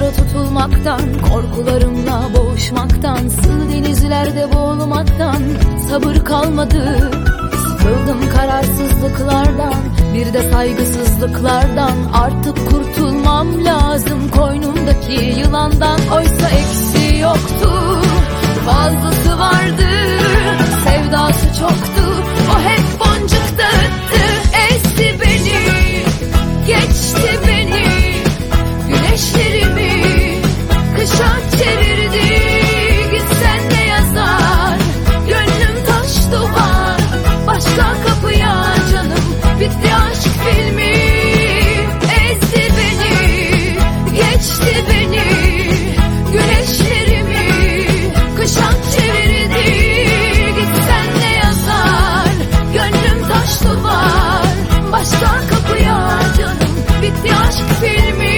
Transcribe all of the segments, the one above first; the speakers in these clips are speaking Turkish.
sevdalara tutulmaktan, korkularımla boğuşmaktan, sığ denizlerde boğulmaktan sabır kalmadı. Sıkıldım kararsızlıklardan, bir de saygısızlıklardan. Artık kurtulmam lazım koynumdaki yılandan. Oysa eksiği yoktu, fazlası vardı, sevdası çoktu. O hep boncuk dağıttı, ezdi beni, geçti beni. Güneşlerimi kışa çevirdi. Gitsen ne yazar, gönlüm taş duvar. Başka kapıya canım, bitti aşk filmi. Ezdi beni, geçti beni. Güneşlerimi kışa çevirdi. Gitsen ne yazar, gönlüm taş duvar. Başka kapıya canım, bitti aşk filmi.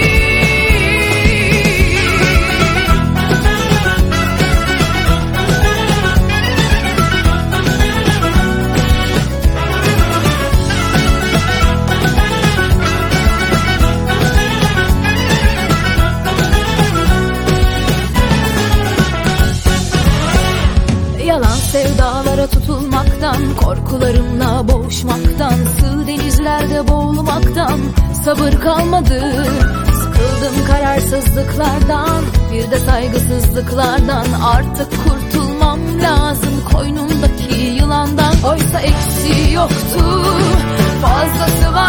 Yalan sevdalara tutulmaktan, korkularımla boğuşmaktan, sığ denizlerde boğulmaktan sabır kalmadı. Sıkıldım kararsızlıklardan, bir de saygısızlıklardan. Artık kurtulmam lazım koynumdaki yılandan. Oysa eksiği yoktu, fazlası var.